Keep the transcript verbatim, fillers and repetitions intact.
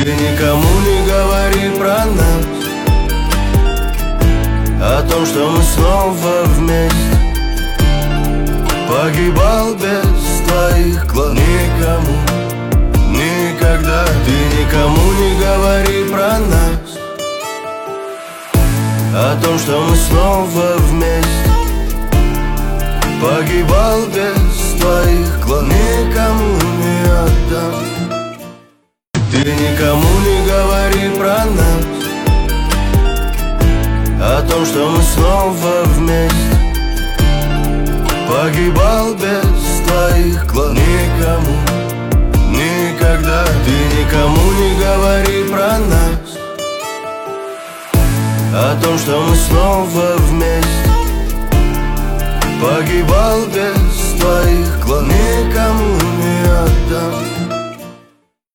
никому не говори про нас, о том, что мы снова вместе. Погибал без твоих глаз. Никому, никогда. Ты никому не говори про нас, о том, что мы снова вместе. Погибал без твоих глаз. Никому не отдам. Ты никому не говори про нас, о том, что мы снова вместе. Погибал без твоих глаз. Никому, никогда. Ты никому не говори про нас, о том, что мы снова вместе. Погибал без твоих глаз. Никому не отдам.